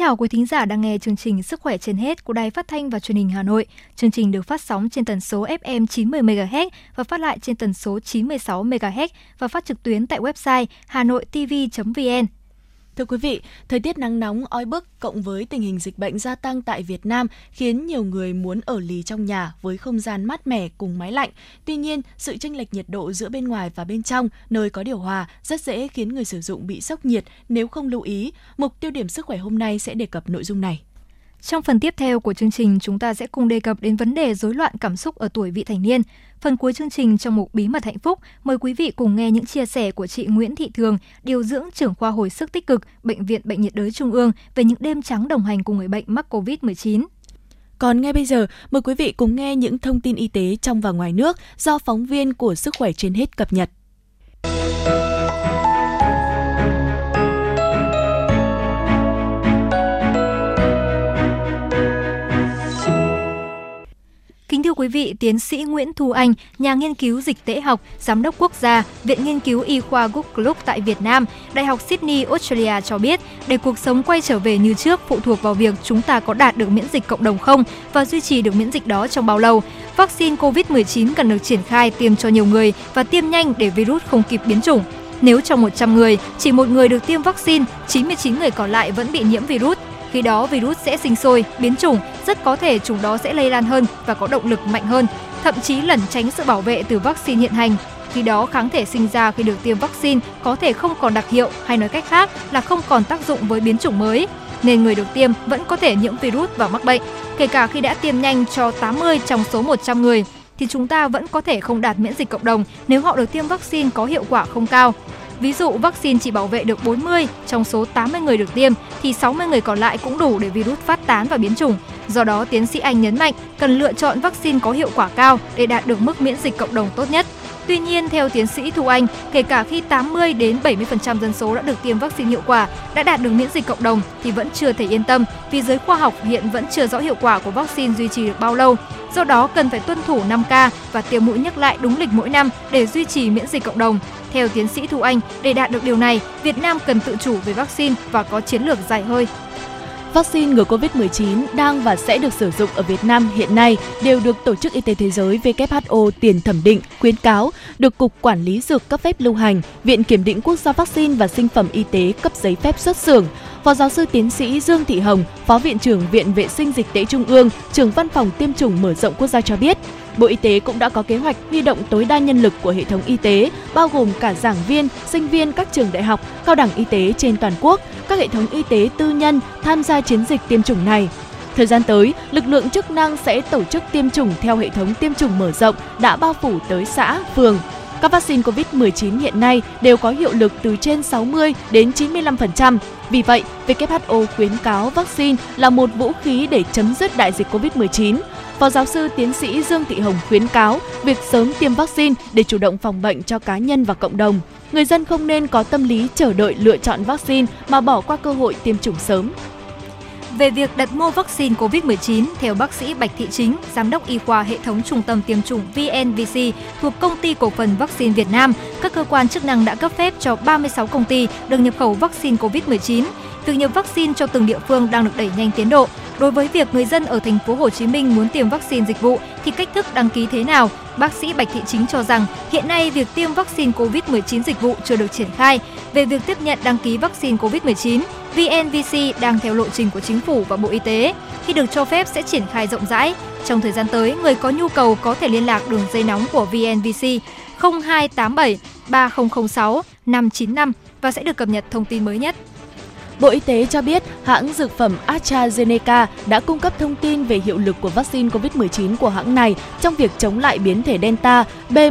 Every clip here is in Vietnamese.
chào quý thính giả đang nghe chương trình Sức khỏe trên hết của Đài Phát thanh và Truyền hình Hà Nội. Chương trình được phát sóng trên tần số FM 90 MHz và phát lại trên tần số 96 MHz và phát trực tuyến tại website hanoitv.vn. Thưa quý vị, thời tiết nắng nóng oi bức cộng với tình hình dịch bệnh gia tăng tại Việt Nam khiến nhiều người muốn ở lì trong nhà với không gian mát mẻ cùng máy lạnh. Tuy nhiên, sự chênh lệch nhiệt độ giữa bên ngoài và bên trong nơi có điều hòa rất dễ khiến người sử dụng bị sốc nhiệt nếu không lưu ý. Mục tiêu điểm sức khỏe hôm nay sẽ đề cập nội dung này. Trong phần tiếp theo của chương trình, chúng ta sẽ cùng đề cập đến vấn đề rối loạn cảm xúc ở tuổi vị thành niên. Phần cuối chương trình trong mục Bí mật hạnh phúc, mời quý vị cùng nghe những chia sẻ của chị Nguyễn Thị Thường, điều dưỡng trưởng khoa hồi sức tích cực, Bệnh viện Bệnh nhiệt đới Trung ương về những đêm trắng đồng hành cùng người bệnh mắc COVID-19. Còn ngay bây giờ, mời quý vị cùng nghe những thông tin y tế trong và ngoài nước do phóng viên của Sức khỏe trên hết cập nhật. Kính thưa quý vị, tiến sĩ Nguyễn Thu Anh, nhà nghiên cứu dịch tễ học, giám đốc quốc gia, Viện Nghiên cứu Y khoa Guildford tại Việt Nam, Đại học Sydney, Australia cho biết, để cuộc sống quay trở về như trước phụ thuộc vào việc chúng ta có đạt được miễn dịch cộng đồng không và duy trì được miễn dịch đó trong bao lâu. Vaccine COVID-19 cần được triển khai tiêm cho nhiều người và tiêm nhanh để virus không kịp biến chủng. Nếu trong 100 người, chỉ một người được tiêm vaccine, 99 người còn lại vẫn bị nhiễm virus. Khi đó virus sẽ sinh sôi, biến chủng, rất có thể chủng đó sẽ lây lan hơn và có động lực mạnh hơn, thậm chí lẩn tránh sự bảo vệ từ vaccine hiện hành. Khi đó kháng thể sinh ra khi được tiêm vaccine có thể không còn đặc hiệu, hay nói cách khác là không còn tác dụng với biến chủng mới, nên người được tiêm vẫn có thể nhiễm virus và mắc bệnh. Kể cả khi đã tiêm nhanh cho 80 trong số 100 người, thì chúng ta vẫn có thể không đạt miễn dịch cộng đồng nếu họ được tiêm vaccine có hiệu quả không cao. Ví dụ, vaccine chỉ bảo vệ được 40 trong số 80 người được tiêm, thì 60 người còn lại cũng đủ để virus phát tán và biến chủng. Do đó, tiến sĩ Anh nhấn mạnh cần lựa chọn vaccine có hiệu quả cao để đạt được mức miễn dịch cộng đồng tốt nhất. Tuy nhiên, theo tiến sĩ Thu Anh, kể cả khi 80 đến 70% dân số đã được tiêm vaccine hiệu quả, đã đạt được miễn dịch cộng đồng thì vẫn chưa thể yên tâm, vì giới khoa học hiện vẫn chưa rõ hiệu quả của vaccine duy trì được bao lâu. Do đó, cần phải tuân thủ 5K và tiêm mũi nhắc lại đúng lịch mỗi năm để duy trì miễn dịch cộng đồng. Theo tiến sĩ Thu Anh, để đạt được điều này, Việt Nam cần tự chủ về vaccine và có chiến lược dài hơi. Vaccine ngừa COVID-19 đang và sẽ được sử dụng ở Việt Nam hiện nay đều được Tổ chức Y tế Thế giới WHO tiền thẩm định, khuyến cáo, được Cục Quản lý Dược cấp phép lưu hành, Viện Kiểm định Quốc gia Vaccine và Sinh phẩm Y tế cấp giấy phép xuất xưởng. Phó giáo sư tiến sĩ Dương Thị Hồng, Phó Viện trưởng Viện Vệ sinh Dịch tễ Trung ương, trưởng Văn phòng Tiêm chủng mở rộng quốc gia cho biết, Bộ Y tế cũng đã có kế hoạch huy động tối đa nhân lực của hệ thống y tế, bao gồm cả giảng viên, sinh viên các trường đại học, cao đẳng y tế trên toàn quốc, các hệ thống y tế tư nhân tham gia chiến dịch tiêm chủng này. Thời gian tới, lực lượng chức năng sẽ tổ chức tiêm chủng theo hệ thống tiêm chủng mở rộng đã bao phủ tới xã, phường. Các vaccine COVID-19 hiện nay đều có hiệu lực từ trên 60 đến 95%. Vì vậy, WHO khuyến cáo vaccine là một vũ khí để chấm dứt đại dịch COVID-19. Phó giáo sư tiến sĩ Dương Thị Hồng khuyến cáo việc sớm tiêm vaccine để chủ động phòng bệnh cho cá nhân và cộng đồng. Người dân không nên có tâm lý chờ đợi lựa chọn vaccine mà bỏ qua cơ hội tiêm chủng sớm. Về việc đặt mua vaccine COVID-19, theo bác sĩ Bạch Thị Chính, Giám đốc Y khoa hệ thống Trung tâm Tiêm chủng VNVC thuộc Công ty Cổ phần Vaccine Việt Nam, các cơ quan chức năng đã cấp phép cho 36 công ty được nhập khẩu vaccine COVID-19. Việc nhập vaccine cho từng địa phương đang được đẩy nhanh tiến độ. Đối với việc người dân ở thành phố Hồ Chí Minh muốn tiêm vaccine dịch vụ thì cách thức đăng ký thế nào? Bác sĩ Bạch Thị Chính cho rằng hiện nay việc tiêm vaccine COVID-19 dịch vụ chưa được triển khai. Về việc tiếp nhận đăng ký vaccine COVID-19, VNVC đang theo lộ trình của Chính phủ và Bộ Y tế. Khi được cho phép sẽ triển khai rộng rãi. Trong thời gian tới, người có nhu cầu có thể liên lạc đường dây nóng của VNVC 0287 3006 595 và sẽ được cập nhật thông tin mới nhất. Bộ Y tế cho biết hãng dược phẩm AstraZeneca đã cung cấp thông tin về hiệu lực của vaccine COVID-19 của hãng này trong việc chống lại biến thể Delta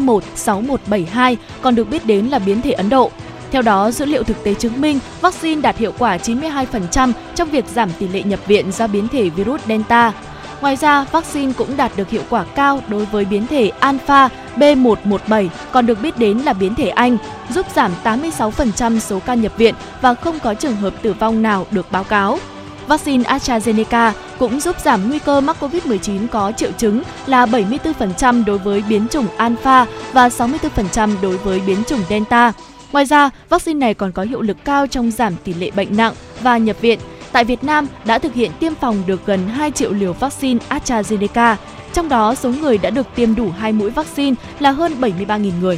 B16172, còn được biết đến là biến thể Ấn Độ. Theo đó, dữ liệu thực tế chứng minh vaccine đạt hiệu quả 92% trong việc giảm tỷ lệ nhập viện do biến thể virus Delta. Ngoài ra, vaccine cũng đạt được hiệu quả cao đối với biến thể Alpha B117, còn được biết đến là biến thể Anh, giúp giảm 86% số ca nhập viện và không có trường hợp tử vong nào được báo cáo. Vaccine AstraZeneca cũng giúp giảm nguy cơ mắc COVID-19 có triệu chứng là 74% đối với biến chủng Alpha và 64% đối với biến chủng Delta. Ngoài ra, vaccine này còn có hiệu lực cao trong giảm tỷ lệ bệnh nặng và nhập viện. tại Việt Nam đã thực hiện tiêm phòng được gần 2 triệu liều vaccine AstraZeneca, trong đó số người đã được tiêm đủ 2 mũi vaccine là hơn 73.000 người.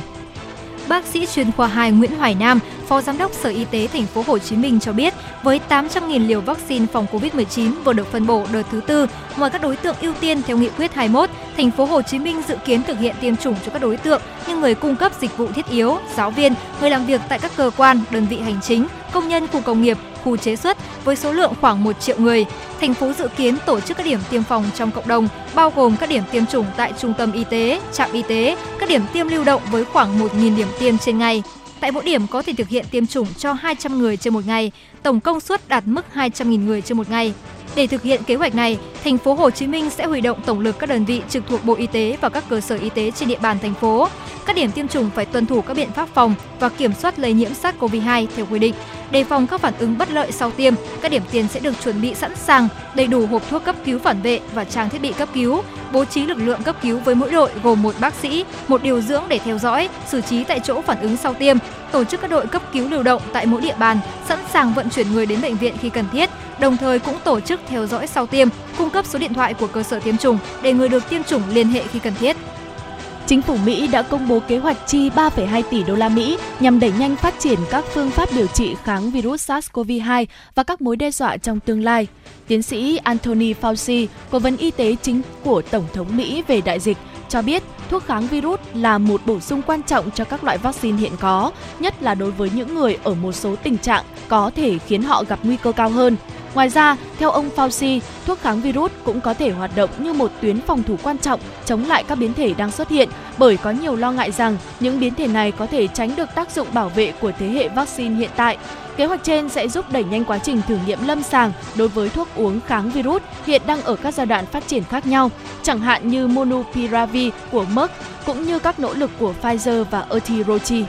Bác sĩ chuyên khoa 2 Nguyễn Hoài Nam, Phó Giám đốc Sở Y tế Thành phố Hồ Chí Minh cho biết, với 800.000 liều vaccine phòng Covid-19 vừa được phân bổ đợt thứ tư, ngoài các đối tượng ưu tiên theo nghị quyết 21, Thành phố Hồ Chí Minh dự kiến thực hiện tiêm chủng cho các đối tượng như người cung cấp dịch vụ thiết yếu, giáo viên, người làm việc tại các cơ quan, đơn vị hành chính, công nhân khu công nghiệp, khu chế xuất với số lượng khoảng 1 triệu người. Thành phố dự kiến tổ chức các điểm tiêm phòng trong cộng đồng, bao gồm các điểm tiêm chủng tại trung tâm y tế, trạm y tế, các điểm tiêm lưu động với khoảng 1.000 điểm tiêm trên ngày. Tại mỗi điểm có thể thực hiện tiêm chủng cho 200 người trên một ngày, tổng công suất đạt mức 200.000 người trên một ngày. Để thực hiện kế hoạch này, Thành phố Hồ Chí Minh sẽ huy động tổng lực các đơn vị trực thuộc Bộ Y tế và các cơ sở y tế trên địa bàn thành phố. Các điểm tiêm chủng phải tuân thủ các biện pháp phòng và kiểm soát lây nhiễm SARS-CoV-2 theo quy định. Đề phòng các phản ứng bất lợi sau tiêm, các điểm tiêm sẽ được chuẩn bị sẵn sàng, đầy đủ hộp thuốc cấp cứu phản vệ và trang thiết bị cấp cứu, bố trí lực lượng cấp cứu với mỗi đội gồm 1 bác sĩ, 1 điều dưỡng để theo dõi, xử trí tại chỗ phản ứng sau tiêm, tổ chức các đội cấp cứu lưu động tại mỗi địa bàn, sẵn sàng vận chuyển người đến bệnh viện khi cần thiết, đồng thời cũng tổ chức theo dõi sau tiêm, cung cấp số điện thoại của cơ sở tiêm chủng để người được tiêm chủng liên hệ khi cần thiết. Chính phủ Mỹ đã công bố kế hoạch chi 3,2 tỷ đô la Mỹ nhằm đẩy nhanh phát triển các phương pháp điều trị kháng virus SARS-CoV-2 và các mối đe dọa trong tương lai. Tiến sĩ Anthony Fauci, cố vấn y tế chính của Tổng thống Mỹ về đại dịch, cho biết thuốc kháng virus là một bổ sung quan trọng cho các loại vaccine hiện có, nhất là đối với những người ở một số tình trạng có thể khiến họ gặp nguy cơ cao hơn. Ngoài ra, theo ông Fauci, thuốc kháng virus cũng có thể hoạt động như một tuyến phòng thủ quan trọng chống lại các biến thể đang xuất hiện, bởi có nhiều lo ngại rằng những biến thể này có thể tránh được tác dụng bảo vệ của thế hệ vaccine hiện tại. Kế hoạch trên sẽ giúp đẩy nhanh quá trình thử nghiệm lâm sàng đối với thuốc uống kháng virus hiện đang ở các giai đoạn phát triển khác nhau, chẳng hạn như Monupiravir của Merck, cũng như các nỗ lực của Pfizer và Roche.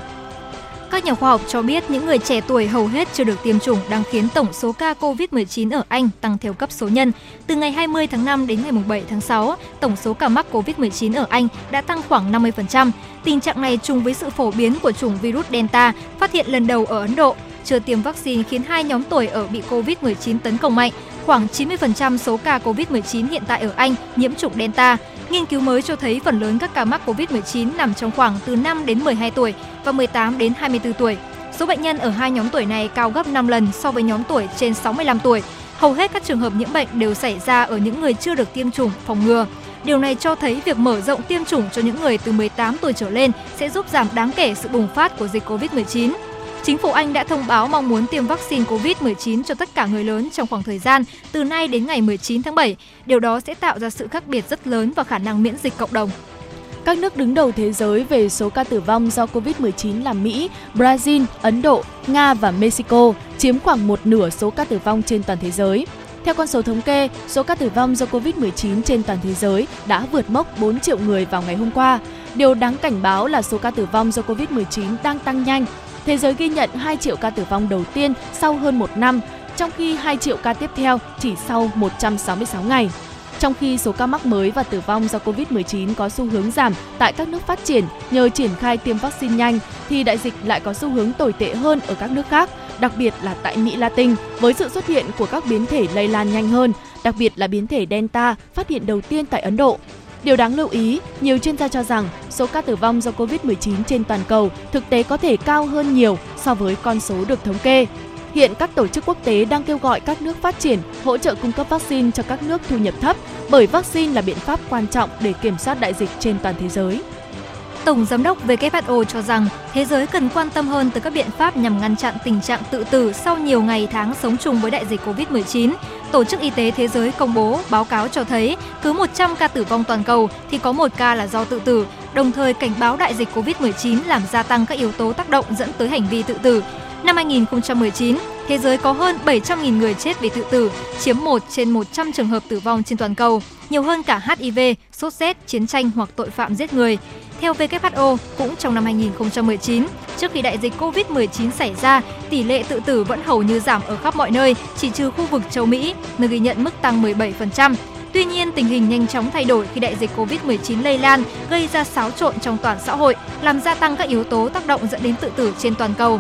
Các nhà khoa học cho biết những người trẻ tuổi hầu hết chưa được tiêm chủng đang khiến tổng số ca COVID-19 ở Anh tăng theo cấp số nhân. Từ ngày 20 tháng 5 đến ngày 7 tháng 6, tổng số ca mắc COVID-19 ở Anh đã tăng khoảng 50%. Tình trạng này trùng với sự phổ biến của chủng virus Delta phát hiện lần đầu ở Ấn Độ. Chưa tiêm vaccine khiến hai nhóm tuổi ở bị COVID-19 tấn công mạnh. Khoảng 90% số ca COVID-19 hiện tại ở Anh nhiễm chủng Delta. Nghiên cứu mới cho thấy phần lớn các ca mắc COVID-19 nằm trong khoảng từ 5 đến 12 tuổi và 18 đến 24 tuổi. Số bệnh nhân ở hai nhóm tuổi này cao gấp 5 lần so với nhóm tuổi trên 65 tuổi. Hầu hết các trường hợp nhiễm bệnh đều xảy ra ở những người chưa được tiêm chủng phòng ngừa. Điều này cho thấy việc mở rộng tiêm chủng cho những người từ 18 tuổi trở lên sẽ giúp giảm đáng kể sự bùng phát của dịch COVID-19. Chính phủ Anh đã thông báo mong muốn tiêm vaccine COVID-19 cho tất cả người lớn trong khoảng thời gian từ nay đến ngày 19 tháng 7. Điều đó sẽ tạo ra sự khác biệt rất lớn và khả năng miễn dịch cộng đồng. Các nước đứng đầu thế giới về số ca tử vong do COVID-19 là Mỹ, Brazil, Ấn Độ, Nga và Mexico, chiếm khoảng một nửa số ca tử vong trên toàn thế giới. Theo con số thống kê, số ca tử vong do COVID-19 trên toàn thế giới đã vượt mốc 4 triệu người vào ngày hôm qua. Điều đáng cảnh báo là số ca tử vong do COVID-19 đang tăng nhanh. Thế giới ghi nhận 2 triệu ca tử vong đầu tiên sau hơn một năm, trong khi 2 triệu ca tiếp theo chỉ sau 166 ngày. Trong khi số ca mắc mới và tử vong do COVID-19 có xu hướng giảm tại các nước phát triển nhờ triển khai tiêm vaccine nhanh, thì đại dịch lại có xu hướng tồi tệ hơn ở các nước khác, đặc biệt là tại Mỹ Latin, với sự xuất hiện của các biến thể lây lan nhanh hơn, đặc biệt là biến thể Delta phát hiện đầu tiên tại Ấn Độ. Điều đáng lưu ý, nhiều chuyên gia cho rằng số ca tử vong do COVID-19 trên toàn cầu thực tế có thể cao hơn nhiều so với con số được thống kê. Hiện các tổ chức quốc tế đang kêu gọi các nước phát triển hỗ trợ cung cấp vaccine cho các nước thu nhập thấp, bởi vaccine là biện pháp quan trọng để kiểm soát đại dịch trên toàn thế giới. Tổng Giám đốc WHO cho rằng thế giới cần quan tâm hơn tới các biện pháp nhằm ngăn chặn tình trạng tự tử sau nhiều ngày tháng sống chung với đại dịch COVID-19. Tổ chức Y tế Thế giới công bố báo cáo cho thấy cứ 100 ca tử vong toàn cầu thì có 1 ca là do tự tử, đồng thời cảnh báo đại dịch COVID-19 làm gia tăng các yếu tố tác động dẫn tới hành vi tự tử. Năm 2019, thế giới có hơn 700.000 người chết vì tự tử, chiếm 1 trên 100 trường hợp tử vong trên toàn cầu, nhiều hơn cả HIV, sốt rét, chiến tranh hoặc tội phạm giết người. Theo WHO, cũng trong năm 2019, trước khi đại dịch COVID-19 xảy ra, tỷ lệ tự tử vẫn hầu như giảm ở khắp mọi nơi, chỉ trừ khu vực châu Mỹ, nơi ghi nhận mức tăng 17%. Tuy nhiên, tình hình nhanh chóng thay đổi khi đại dịch COVID-19 lây lan, gây ra xáo trộn trong toàn xã hội, làm gia tăng các yếu tố tác động dẫn đến tự tử trên toàn cầu.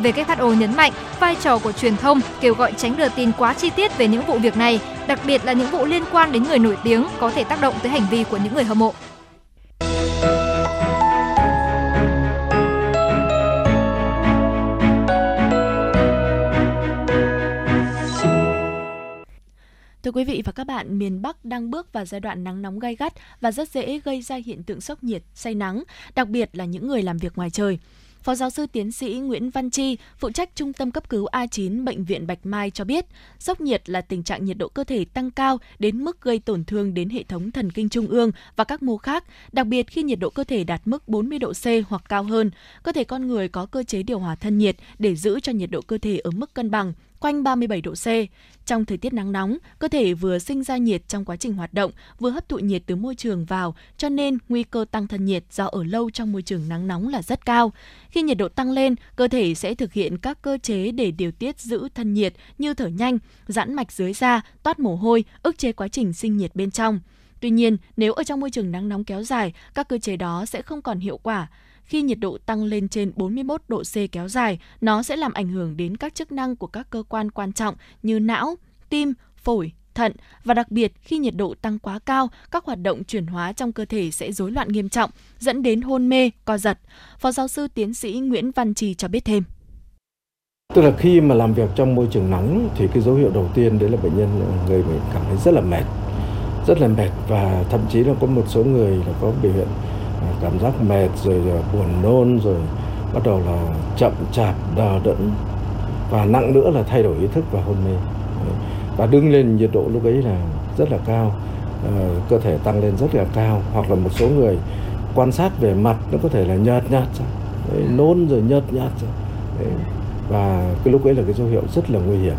WHO nhấn mạnh vai trò của truyền thông, kêu gọi tránh đưa tin quá chi tiết về những vụ việc này, đặc biệt là những vụ liên quan đến người nổi tiếng có thể tác động tới hành vi của những người hâm mộ. Thưa quý vị và các bạn, miền Bắc đang bước vào giai đoạn nắng nóng gay gắt và rất dễ gây ra hiện tượng sốc nhiệt, say nắng, đặc biệt là những người làm việc ngoài trời. Phó giáo sư tiến sĩ Nguyễn Văn Chi, phụ trách Trung tâm cấp cứu A9 Bệnh viện Bạch Mai cho biết, sốc nhiệt là tình trạng nhiệt độ cơ thể tăng cao đến mức gây tổn thương đến hệ thống thần kinh trung ương và các mô khác, đặc biệt khi nhiệt độ cơ thể đạt mức 40 độ C hoặc cao hơn. Cơ thể con người có cơ chế điều hòa thân nhiệt để giữ cho nhiệt độ cơ thể ở mức cân bằng, quanh 37 độ C. Trong thời tiết nắng nóng, cơ thể vừa sinh ra nhiệt trong quá trình hoạt động, vừa hấp thụ nhiệt từ môi trường vào, cho nên nguy cơ tăng thân nhiệt do ở lâu trong môi trường nắng nóng là rất cao. Khi nhiệt độ tăng lên, cơ thể sẽ thực hiện các cơ chế để điều tiết giữ thân nhiệt như thở nhanh, giãn mạch dưới da, toát mồ hôi, ức chế quá trình sinh nhiệt bên trong. Tuy nhiên, nếu ở trong môi trường nắng nóng kéo dài, các cơ chế đó sẽ không còn hiệu quả. Khi nhiệt độ tăng lên trên 41 độ C kéo dài, nó sẽ làm ảnh hưởng đến các chức năng của các cơ quan quan trọng như não, tim, phổi, thận và đặc biệt khi nhiệt độ tăng quá cao, các hoạt động chuyển hóa trong cơ thể sẽ rối loạn nghiêm trọng, dẫn đến hôn mê, co giật. Phó giáo sư tiến sĩ Nguyễn Văn Trì cho biết thêm. Tức là khi mà làm việc trong môi trường nóng thì cái dấu hiệu đầu tiên đấy là người bệnh cảm thấy rất là mệt và thậm chí là có một số người là có biểu hiện cảm giác mệt rồi buồn nôn rồi bắt đầu là chậm chạp, đờ đẫn và nặng nữa là thay đổi ý thức và hôn mê. Và đứng lên nhiệt độ lúc ấy là rất là cao, cơ thể tăng lên rất là cao, hoặc là một số người quan sát về mặt nó có thể là nhợt nhạt ra, nôn rồi nhợt nhạt ra. Và cái lúc ấy là cái dấu hiệu rất là nguy hiểm.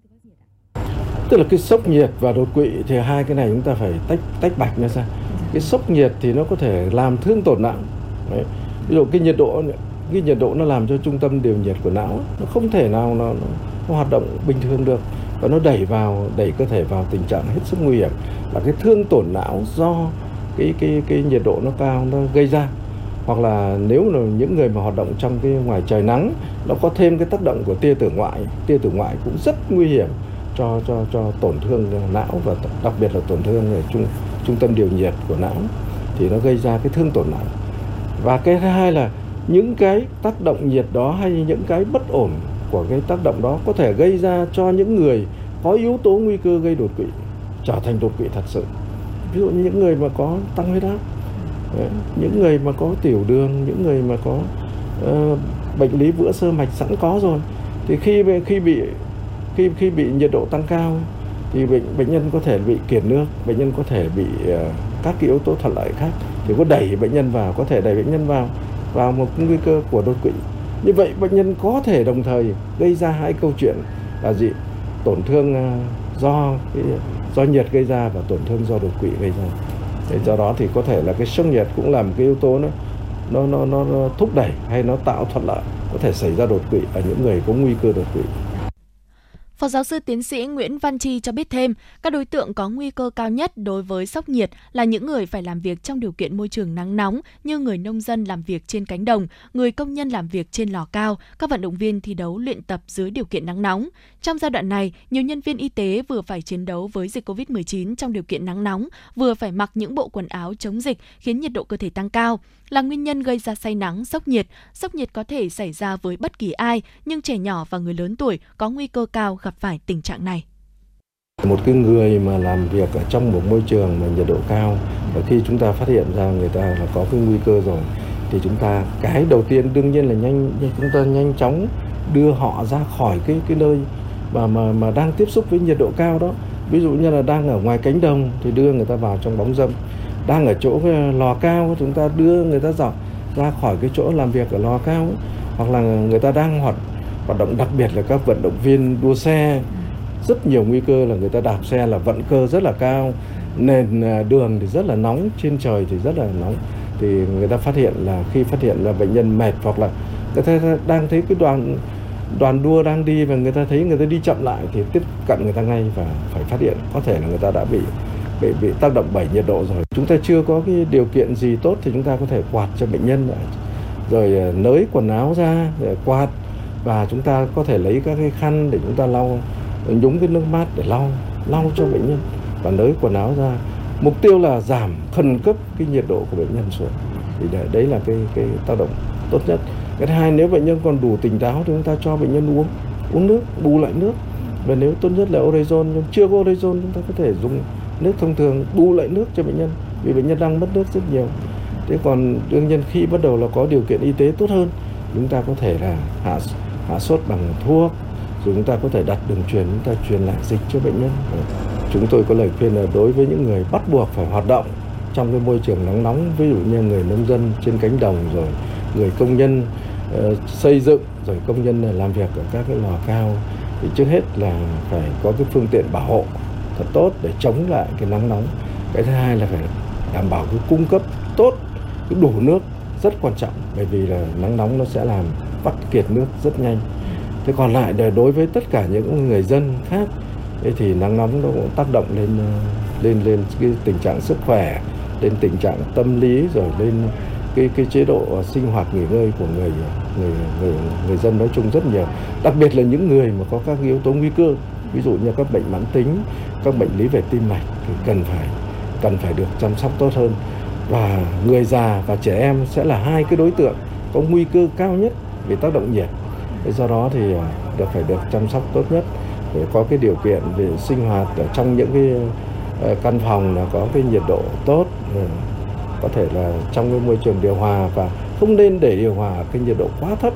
Tức là cái sốc nhiệt và đột quỵ thì hai cái này chúng ta phải tách bạch ra ra. Cái sốc nhiệt thì nó có thể làm thương tổn não. Đấy. Ví dụ cái nhiệt độ nó làm cho trung tâm điều nhiệt của não nó không thể nào nó hoạt động bình thường được, và nó đẩy cơ thể vào tình trạng hết sức nguy hiểm là cái thương tổn não do cái nhiệt độ nó cao nó gây ra. Hoặc là nếu là những người mà hoạt động trong cái ngoài trời nắng, nó có thêm cái tác động của tia tử ngoại cũng rất nguy hiểm cho tổn thương não và đặc biệt là tổn thương ở trung tâm điều nhiệt của não, thì nó gây ra cái thương tổn não. Và cái thứ hai là những cái tác động nhiệt đó hay những cái bất ổn của cái tác động đó có thể gây ra cho những người có yếu tố nguy cơ gây đột quỵ trở thành đột quỵ thật sự. Ví dụ như những người mà có tăng huyết áp, những người mà có tiểu đường, những người mà có bệnh lý vữa sơ mạch sẵn có rồi, thì khi bị nhiệt độ tăng cao thì bệnh nhân có thể bị kiệt nước, bệnh nhân có thể bị các cái yếu tố thuận lợi khác thì có thể đẩy bệnh nhân vào một nguy cơ của đột quỵ. Như vậy bệnh nhân có thể đồng thời gây ra hai câu chuyện là gì? Tổn thương do nhiệt gây ra và tổn thương do đột quỵ gây ra. Do đó thì có thể là cái sốc nhiệt cũng là một cái yếu tố nó thúc đẩy hay nó tạo thuận lợi có thể xảy ra đột quỵ ở những người có nguy cơ đột quỵ. Phó giáo sư tiến sĩ Nguyễn Văn Chi cho biết thêm, các đối tượng có nguy cơ cao nhất đối với sốc nhiệt là những người phải làm việc trong điều kiện môi trường nắng nóng như người nông dân làm việc trên cánh đồng, người công nhân làm việc trên lò cao, các vận động viên thi đấu luyện tập dưới điều kiện nắng nóng. Trong giai đoạn này, nhiều nhân viên y tế vừa phải chiến đấu với dịch COVID-19 trong điều kiện nắng nóng, vừa phải mặc những bộ quần áo chống dịch khiến nhiệt độ cơ thể tăng cao. Là nguyên nhân gây ra say nắng, sốc nhiệt. Sốc nhiệt có thể xảy ra với bất kỳ ai, nhưng trẻ nhỏ và người lớn tuổi có nguy cơ cao gặp phải tình trạng này. Một cái người mà làm việc ở trong một môi trường mà nhiệt độ cao, và khi chúng ta phát hiện ra người ta là có cái nguy cơ rồi, thì chúng ta cái đầu tiên đương nhiên là chúng ta nhanh chóng đưa họ ra khỏi cái nơi mà đang tiếp xúc với nhiệt độ cao đó. Ví dụ như là đang ở ngoài cánh đồng thì đưa người ta vào trong bóng râm, đang ở chỗ lò cao chúng ta đưa người ta ra khỏi cái chỗ làm việc ở lò cao, hoặc là người ta đang hoạt động, đặc biệt là các vận động viên đua xe, rất nhiều nguy cơ là người ta đạp xe là vận cơ rất là cao, nền đường thì rất là nóng, trên trời thì rất là nóng, thì người ta phát hiện là bệnh nhân mệt, hoặc là người ta đang thấy cái đoàn đua đang đi và người ta thấy người ta đi chậm lại thì tiếp cận người ta ngay và phải phát hiện có thể là người ta đã bị tác động bởi nhiệt độ rồi. Chúng ta chưa có cái điều kiện gì tốt thì chúng ta có thể quạt cho bệnh nhân rồi nới quần áo ra, rồi quạt và chúng ta có thể lấy các cái khăn để chúng ta lau, nhúng cái nước mát để lau cho bệnh nhân và nới quần áo ra. Mục tiêu là giảm khẩn cấp cái nhiệt độ của bệnh nhân xuống. Thì đấy là cái tác động tốt nhất. Cái thứ hai, nếu bệnh nhân còn đủ tỉnh táo thì chúng ta cho bệnh nhân uống nước, bù lại nước. Và nếu tốt nhất là orezon, nhưng chưa có orezon chúng ta có thể dùng nước thông thường bù lại nước cho bệnh nhân, vì bệnh nhân đang mất nước rất nhiều. Thế còn đương nhiên khi bắt đầu là có điều kiện y tế tốt hơn, chúng ta có thể là hạ sốt bằng thuốc, rồi chúng ta có thể đặt đường truyền, chúng ta truyền lại dịch cho bệnh nhân. Chúng tôi có lời khuyên là đối với những người bắt buộc phải hoạt động trong cái môi trường nắng nóng, ví dụ như người nông dân trên cánh đồng, rồi người công nhân xây dựng, rồi công nhân làm việc ở các cái lò cao, thì trước hết là phải có cái phương tiện bảo hộ thật tốt để chống lại cái nắng nóng. Cái thứ hai là phải đảm bảo cái cung cấp tốt, cái đủ nước rất quan trọng, bởi vì là nắng nóng nó sẽ làm vắt kiệt nước rất nhanh. Thế còn lại đối với tất cả những người dân khác thì nắng nóng nó cũng tác động lên cái tình trạng sức khỏe, lên tình trạng tâm lý, rồi lên cái chế độ sinh hoạt nghỉ ngơi của người dân nói chung rất nhiều. Đặc biệt là những người mà có các yếu tố nguy cơ, ví dụ như các bệnh mãn tính, các bệnh lý về tim mạch thì cần phải được chăm sóc tốt hơn. Và người già và trẻ em sẽ là hai cái đối tượng có nguy cơ cao nhất về tác động nhiệt. Do đó thì phải được chăm sóc tốt nhất, để có cái điều kiện về sinh hoạt ở trong những cái căn phòng là có cái nhiệt độ tốt, có thể là trong cái môi trường điều hòa, và không nên để điều hòa ở cái nhiệt độ quá thấp.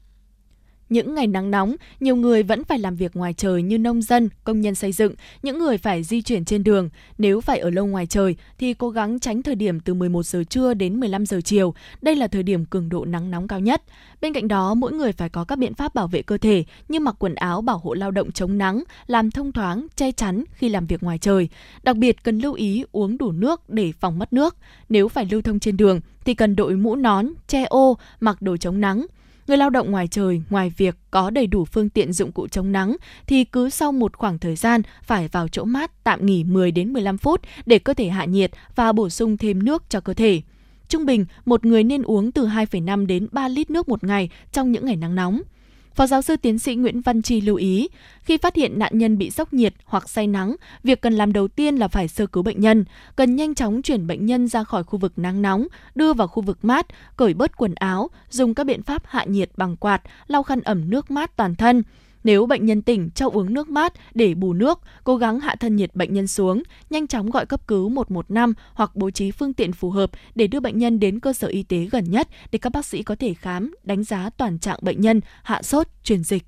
Những ngày nắng nóng, nhiều người vẫn phải làm việc ngoài trời như nông dân, công nhân xây dựng, những người phải di chuyển trên đường. Nếu phải ở lâu ngoài trời thì cố gắng tránh thời điểm từ 11 giờ trưa đến 15 giờ chiều. Đây là thời điểm cường độ nắng nóng cao nhất. Bên cạnh đó, mỗi người phải có các biện pháp bảo vệ cơ thể như mặc quần áo bảo hộ lao động chống nắng, làm thông thoáng, che chắn khi làm việc ngoài trời. Đặc biệt cần lưu ý uống đủ nước để phòng mất nước. Nếu phải lưu thông trên đường thì cần đội mũ nón, che ô, mặc đồ chống nắng. Người lao động ngoài trời, ngoài việc có đầy đủ phương tiện dụng cụ chống nắng thì cứ sau một khoảng thời gian phải vào chỗ mát tạm nghỉ 10 đến 15 phút để cơ thể hạ nhiệt và bổ sung thêm nước cho cơ thể. Trung bình, một người nên uống từ 2,5 đến 3 lít nước một ngày trong những ngày nắng nóng. Phó giáo sư tiến sĩ Nguyễn Văn Chi lưu ý, khi phát hiện nạn nhân bị sốc nhiệt hoặc say nắng, việc cần làm đầu tiên là phải sơ cứu bệnh nhân, cần nhanh chóng chuyển bệnh nhân ra khỏi khu vực nắng nóng, đưa vào khu vực mát, cởi bớt quần áo, dùng các biện pháp hạ nhiệt bằng quạt, lau khăn ẩm nước mát toàn thân. Nếu bệnh nhân tỉnh, cho uống nước mát để bù nước, cố gắng hạ thân nhiệt bệnh nhân xuống, nhanh chóng gọi cấp cứu 115 hoặc bố trí phương tiện phù hợp để đưa bệnh nhân đến cơ sở y tế gần nhất để các bác sĩ có thể khám, đánh giá toàn trạng bệnh nhân, hạ sốt, truyền dịch.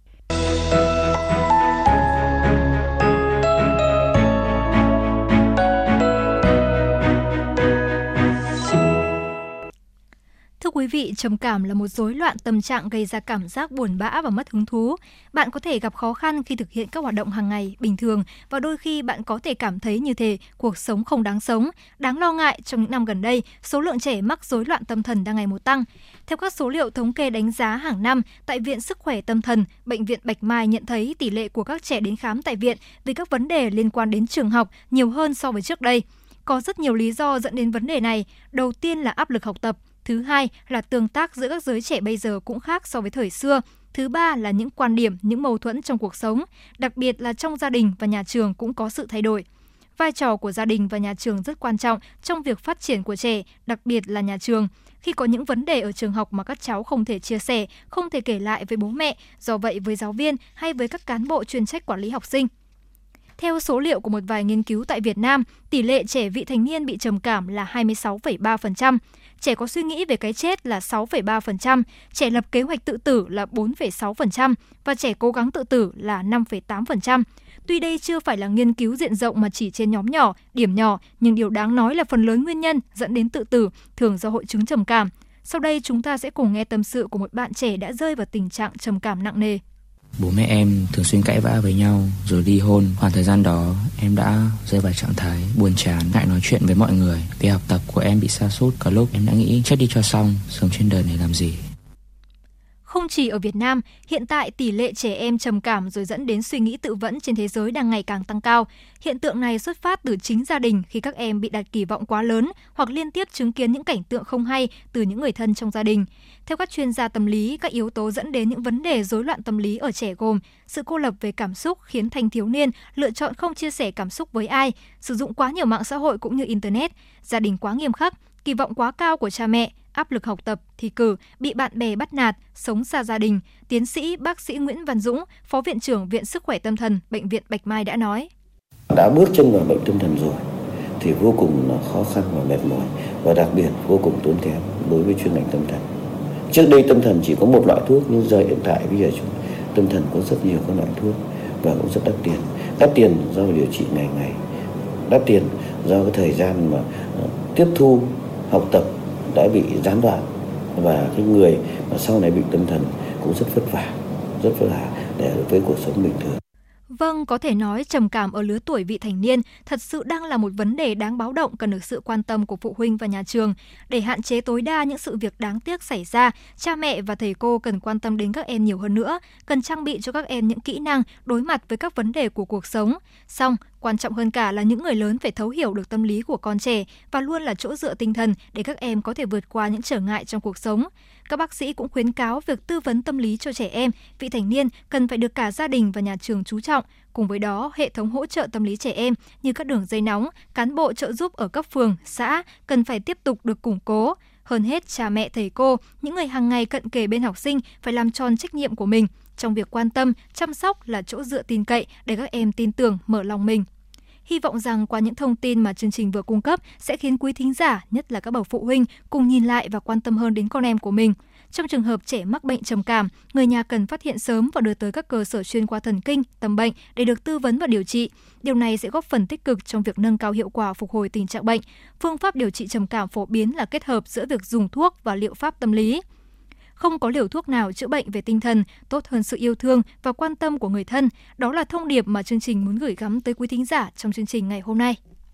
Thưa quý vị, trầm cảm là một rối loạn tâm trạng gây ra cảm giác buồn bã và mất hứng thú. Bạn có thể gặp khó khăn khi thực hiện các hoạt động hàng ngày bình thường và đôi khi bạn có thể cảm thấy như thể cuộc sống không đáng sống. Đáng lo ngại, trong những năm gần đây, số lượng trẻ mắc rối loạn tâm thần đang ngày một tăng. Theo các số liệu thống kê đánh giá hàng năm, tại Viện Sức khỏe Tâm thần, Bệnh viện Bạch Mai nhận thấy tỷ lệ của các trẻ đến khám tại viện vì các vấn đề liên quan đến trường học nhiều hơn so với trước đây. Có rất nhiều lý do dẫn đến vấn đề này. Đầu tiên là áp lực học tập. Thứ hai là tương tác giữa các giới trẻ bây giờ cũng khác so với thời xưa. Thứ ba là những quan điểm, những mâu thuẫn trong cuộc sống, đặc biệt là trong gia đình và nhà trường cũng có sự thay đổi. Vai trò của gia đình và nhà trường rất quan trọng trong việc phát triển của trẻ, đặc biệt là nhà trường. Khi có những vấn đề ở trường học mà các cháu không thể chia sẻ, không thể kể lại với bố mẹ, do vậy với giáo viên hay với các cán bộ chuyên trách quản lý học sinh. Theo số liệu của một vài nghiên cứu tại Việt Nam, tỷ lệ trẻ vị thành niên bị trầm cảm là 26,3%, trẻ có suy nghĩ về cái chết là 6,3%, trẻ lập kế hoạch tự tử là 4,6% và trẻ cố gắng tự tử là 5,8%. Tuy đây chưa phải là nghiên cứu diện rộng mà chỉ trên nhóm nhỏ, điểm nhỏ, nhưng điều đáng nói là phần lớn nguyên nhân dẫn đến tự tử thường do hội chứng trầm cảm. Sau đây chúng ta sẽ cùng nghe tâm sự của một bạn trẻ đã rơi vào tình trạng trầm cảm nặng nề. Bố mẹ em thường xuyên cãi vã với nhau rồi ly hôn. Khoảng thời gian đó em đã rơi vào trạng thái buồn chán, ngại nói chuyện với mọi người. Việc học tập của em bị sa sút, có lúc em đã nghĩ chết đi cho xong, sống trên đời này làm gì. Không chỉ ở Việt Nam, hiện tại tỷ lệ trẻ em trầm cảm rồi dẫn đến suy nghĩ tự vẫn trên thế giới đang ngày càng tăng cao. Hiện tượng này xuất phát từ chính gia đình khi các em bị đặt kỳ vọng quá lớn hoặc liên tiếp chứng kiến những cảnh tượng không hay từ những người thân trong gia đình. Theo các chuyên gia tâm lý, các yếu tố dẫn đến những vấn đề rối loạn tâm lý ở trẻ gồm sự cô lập về cảm xúc khiến thanh thiếu niên lựa chọn không chia sẻ cảm xúc với ai, sử dụng quá nhiều mạng xã hội cũng như Internet, gia đình quá nghiêm khắc, kỳ vọng quá cao của cha mẹ, áp lực học tập, thi cử, bị bạn bè bắt nạt, sống xa gia đình, tiến sĩ bác sĩ Nguyễn Văn Dũng, Phó Viện trưởng Viện Sức khỏe Tâm thần, Bệnh viện Bạch Mai đã nói. Đã bước chân vào bệnh tâm thần rồi thì vô cùng là khó khăn và mệt mỏi và đặc biệt vô cùng tốn kém đối với chuyên ngành tâm thần. Trước đây tâm thần chỉ có một loại thuốc nhưng giờ hiện tại bây giờ tâm thần có rất nhiều các loại thuốc và cũng rất đắt tiền. Đắt tiền do điều trị ngày, đắt tiền do cái thời gian mà tiếp thu học tập đã bị gián đoạn và cái người mà sau này bị tâm thần cũng rất vất vả để với cuộc sống bình thường. Vâng, có thể nói trầm cảm ở lứa tuổi vị thành niên thật sự đang là một vấn đề đáng báo động cần được sự quan tâm của phụ huynh và nhà trường. Để hạn chế tối đa những sự việc đáng tiếc xảy ra, cha mẹ và thầy cô cần quan tâm đến các em nhiều hơn nữa, cần trang bị cho các em những kỹ năng đối mặt với các vấn đề của cuộc sống. Song, quan trọng hơn cả là những người lớn phải thấu hiểu được tâm lý của con trẻ và luôn là chỗ dựa tinh thần để các em có thể vượt qua những trở ngại trong cuộc sống. Các bác sĩ cũng khuyến cáo việc tư vấn tâm lý cho trẻ em, vị thành niên cần phải được cả gia đình và nhà trường chú trọng. Cùng với đó, hệ thống hỗ trợ tâm lý trẻ em như các đường dây nóng, cán bộ trợ giúp ở cấp phường, xã cần phải tiếp tục được củng cố. Hơn hết, cha mẹ, thầy cô, những người hàng ngày cận kề bên học sinh phải làm tròn trách nhiệm của mình trong việc quan tâm, chăm sóc là chỗ dựa tin cậy để các em tin tưởng, mở lòng mình. Hy vọng rằng qua những thông tin mà chương trình vừa cung cấp sẽ khiến quý thính giả, nhất là các bậc phụ huynh, cùng nhìn lại và quan tâm hơn đến con em của mình. Trong trường hợp trẻ mắc bệnh trầm cảm, người nhà cần phát hiện sớm và đưa tới các cơ sở chuyên khoa thần kinh, tâm bệnh để được tư vấn và điều trị. Điều này sẽ góp phần tích cực trong việc nâng cao hiệu quả phục hồi tình trạng bệnh. Phương pháp điều trị trầm cảm phổ biến là kết hợp giữa việc dùng thuốc và liệu pháp tâm lý. Không có liều thuốc nào chữa bệnh về tinh thần tốt hơn sự yêu thương và quan tâm của người thân. Đó là thông điệp mà chương trình muốn gửi gắm tới quý thính giả trong chương trình ngày hôm nay.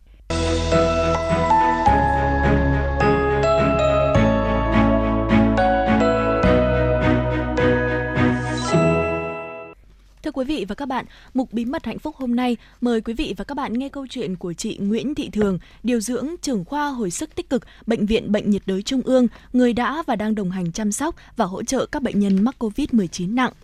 Thưa quý vị và các bạn, mục Bí mật hạnh phúc hôm nay mời quý vị và các bạn nghe câu chuyện của chị Nguyễn Thị Thường, điều dưỡng trưởng khoa hồi sức tích cực Bệnh viện Bệnh nhiệt đới Trung ương, người đã và đang đồng hành chăm sóc và hỗ trợ các bệnh nhân mắc COVID-19 nặng.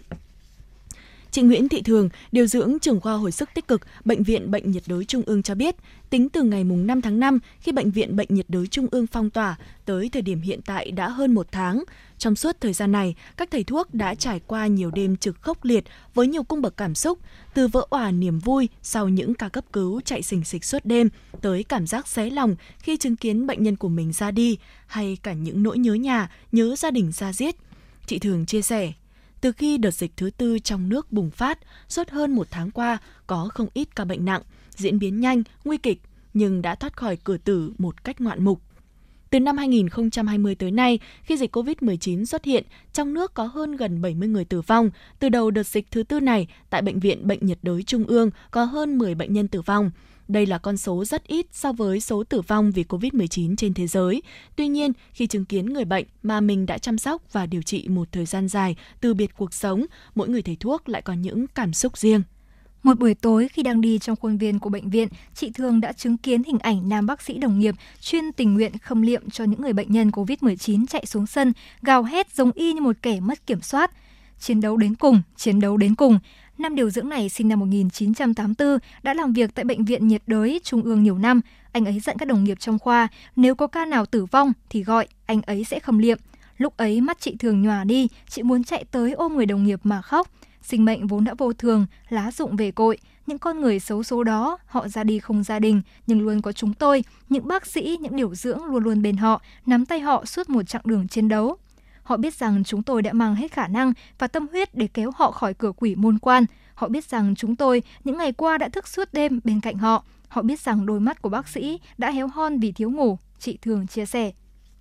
Chị Nguyễn Thị Thường, điều dưỡng trưởng khoa hồi sức tích cực Bệnh viện Bệnh nhiệt đới Trung ương cho biết, tính từ ngày 5 tháng 5 khi Bệnh viện Bệnh nhiệt đới Trung ương phong tỏa tới thời điểm hiện tại đã hơn 1 tháng. Trong suốt thời gian này, các thầy thuốc đã trải qua nhiều đêm trực khốc liệt với nhiều cung bậc cảm xúc, từ vỡ òa niềm vui sau những ca cấp cứu chạy xình xịch suốt đêm, tới cảm giác xé lòng khi chứng kiến bệnh nhân của mình ra đi, hay cả những nỗi nhớ nhà, nhớ gia đình da diết. Chị Thường chia sẻ, từ khi đợt dịch thứ 4 trong nước bùng phát, suốt hơn 1 tháng qua có không ít ca bệnh nặng, diễn biến nhanh, nguy kịch, nhưng đã thoát khỏi cửa tử một cách ngoạn mục. Từ năm 2020 tới nay, khi dịch COVID-19 xuất hiện, trong nước có hơn gần 70 người tử vong. Từ đầu đợt dịch thứ 4 này, tại Bệnh viện Bệnh nhiệt đới Trung ương có hơn 10 bệnh nhân tử vong. Đây là con số rất ít so với số tử vong vì COVID-19 trên thế giới. Tuy nhiên, khi chứng kiến người bệnh mà mình đã chăm sóc và điều trị một thời gian dài, từ biệt cuộc sống, mỗi người thầy thuốc lại có những cảm xúc riêng. Một buổi tối khi đang đi trong khuôn viên của bệnh viện, chị Thường đã chứng kiến hình ảnh nam bác sĩ đồng nghiệp chuyên tình nguyện khâm liệm cho những người bệnh nhân COVID-19 chạy xuống sân, gào hét giống y như một kẻ mất kiểm soát. Chiến đấu đến cùng, chiến đấu đến cùng. Nam điều dưỡng này sinh năm 1984, đã làm việc tại Bệnh viện nhiệt đới Trung ương nhiều năm. Anh ấy dặn các đồng nghiệp trong khoa, nếu có ca nào tử vong thì gọi, anh ấy sẽ khâm liệm. Lúc ấy mắt chị Thường nhòa đi, chị muốn chạy tới ôm người đồng nghiệp mà khóc. Sinh mệnh vốn đã vô thường, lá rụng về cội. Những con người xấu số đó, họ ra đi không gia đình, nhưng luôn có chúng tôi, những bác sĩ, những điều dưỡng luôn luôn bên họ, nắm tay họ suốt một chặng đường chiến đấu. Họ biết rằng chúng tôi đã mang hết khả năng và tâm huyết để kéo họ khỏi cửa quỷ môn quan. Họ biết rằng chúng tôi những ngày qua đã thức suốt đêm bên cạnh họ. Họ biết rằng đôi mắt của bác sĩ đã héo hon vì thiếu ngủ, chị Thường chia sẻ.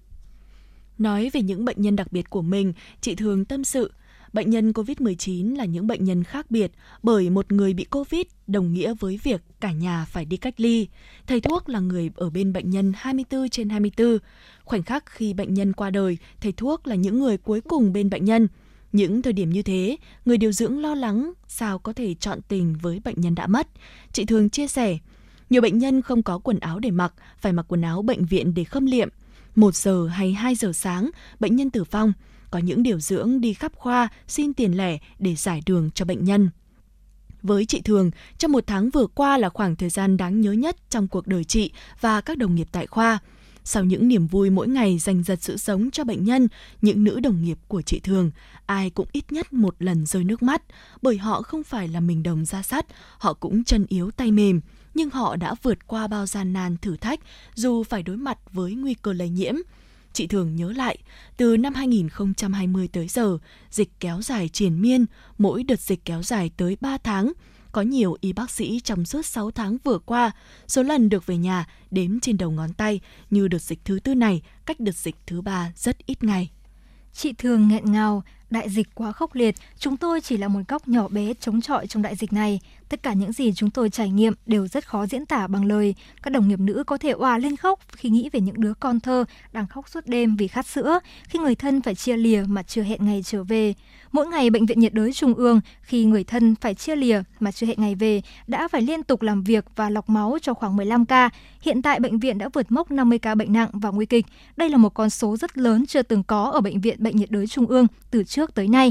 Nói về những bệnh nhân đặc biệt của mình, chị Thường tâm sự, bệnh nhân COVID-19 là những bệnh nhân khác biệt bởi một người bị COVID đồng nghĩa với việc cả nhà phải đi cách ly. Thầy thuốc là người ở bên bệnh nhân 24/24. Khoảnh khắc khi bệnh nhân qua đời, thầy thuốc là những người cuối cùng bên bệnh nhân. Những thời điểm như thế, người điều dưỡng lo lắng sao có thể trọn tình với bệnh nhân đã mất. Chị thường chia sẻ, nhiều bệnh nhân không có quần áo để mặc, phải mặc quần áo bệnh viện để khâm liệm. 1 giờ hay 2 giờ sáng, bệnh nhân tử vong. Có những điều dưỡng đi khắp khoa xin tiền lẻ để giải đường cho bệnh nhân. Với chị Thường, trong 1 tháng vừa qua là khoảng thời gian đáng nhớ nhất trong cuộc đời chị và các đồng nghiệp tại khoa. Sau những niềm vui mỗi ngày giành giật sự sống cho bệnh nhân, những nữ đồng nghiệp của chị Thường, ai cũng ít nhất một lần rơi nước mắt, bởi họ không phải là mình đồng da sắt, họ cũng chân yếu tay mềm, nhưng họ đã vượt qua bao gian nan thử thách dù phải đối mặt với nguy cơ lây nhiễm. Chị Thường nhớ lại, từ năm 2020 tới giờ, dịch kéo dài triền miên, mỗi đợt dịch kéo dài tới 3 tháng. Có nhiều y bác sĩ trong suốt 6 tháng vừa qua, số lần được về nhà đếm trên đầu ngón tay, như đợt dịch thứ 4 này, cách đợt dịch thứ 3 rất ít ngày. Chị Thường nghẹn ngào, đại dịch quá khốc liệt, chúng tôi chỉ là một góc nhỏ bé chống chọi trong đại dịch này. Tất cả những gì chúng tôi trải nghiệm đều rất khó diễn tả bằng lời. Các đồng nghiệp nữ có thể òa lên khóc khi nghĩ về những đứa con thơ đang khóc suốt đêm vì khát sữa, khi người thân phải chia lìa mà chưa hẹn ngày trở về. Mỗi ngày Bệnh viện nhiệt đới Trung ương, khi người thân phải chia lìa mà chưa hẹn ngày về, đã phải liên tục làm việc và lọc máu cho khoảng 15 ca. Hiện tại bệnh viện đã vượt mốc 50 ca bệnh nặng và nguy kịch. Đây là một con số rất lớn chưa từng có ở Bệnh viện Bệnh nhiệt đới Trung ương từ trước tới nay.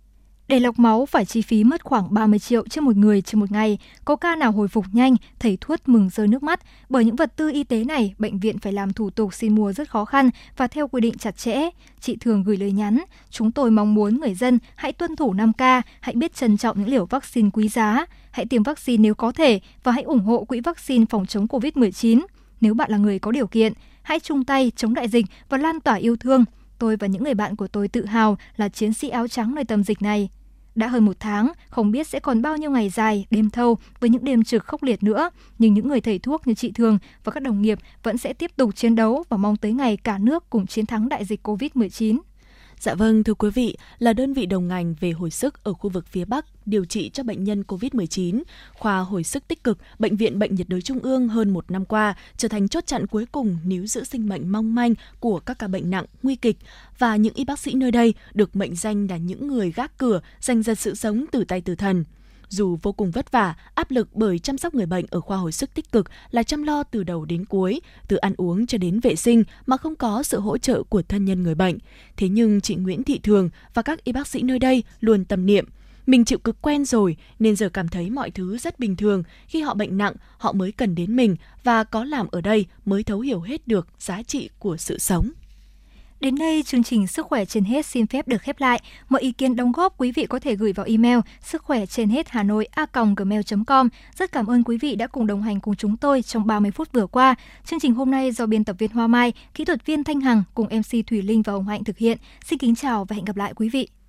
Để lọc máu phải chi phí mất khoảng 30 triệu trên một người trên một ngày. Có ca nào hồi phục nhanh, thầy thuốc mừng rơi nước mắt. Bởi những vật tư y tế này, bệnh viện phải làm thủ tục xin mua rất khó khăn và theo quy định chặt chẽ. Chị Thường gửi lời nhắn, chúng tôi mong muốn người dân hãy tuân thủ 5K, hãy biết trân trọng những liều vaccine quý giá. Hãy tiêm vaccine nếu có thể và hãy ủng hộ quỹ vaccine phòng chống Covid-19. Nếu bạn là người có điều kiện, hãy chung tay chống đại dịch và lan tỏa yêu thương. Tôi và những người bạn của tôi tự hào là chiến sĩ áo trắng nơi tâm dịch này. Đã hơn 1 tháng, không biết sẽ còn bao nhiêu ngày dài, đêm thâu với những đêm trực khốc liệt nữa. Nhưng những người thầy thuốc như chị Thường và các đồng nghiệp vẫn sẽ tiếp tục chiến đấu và mong tới ngày cả nước cùng chiến thắng đại dịch Covid-19. Dạ vâng, thưa quý vị, là đơn vị đồng ngành về hồi sức ở khu vực phía Bắc điều trị cho bệnh nhân Covid-19, khoa hồi sức tích cực Bệnh viện Bệnh nhiệt đới Trung ương hơn 1 năm qua trở thành chốt chặn cuối cùng níu giữ sinh mệnh mong manh của các ca bệnh nặng, nguy kịch. Và những y bác sĩ nơi đây được mệnh danh là những người gác cửa, giành giật sự sống từ tay tử thần. Dù vô cùng vất vả, áp lực bởi chăm sóc người bệnh ở khoa hồi sức tích cực là chăm lo từ đầu đến cuối, từ ăn uống cho đến vệ sinh mà không có sự hỗ trợ của thân nhân người bệnh. Thế nhưng chị Nguyễn Thị Thường và các y bác sĩ nơi đây luôn tâm niệm, mình chịu cực quen rồi nên giờ cảm thấy mọi thứ rất bình thường. Khi họ bệnh nặng, họ mới cần đến mình và có làm ở đây mới thấu hiểu hết được giá trị của sự sống. Đến đây, chương trình Sức khỏe trên hết xin phép được khép lại. Mọi ý kiến đóng góp quý vị có thể gửi vào email sứckhoẻchenhết@hanoi.com. Rất cảm ơn quý vị đã cùng đồng hành cùng chúng tôi trong 30 phút vừa qua. Chương trình hôm nay do biên tập viên Hoa Mai, kỹ thuật viên Thanh Hằng cùng MC Thủy Linh và Hồng Hạnh thực hiện. Xin kính chào và hẹn gặp lại quý vị.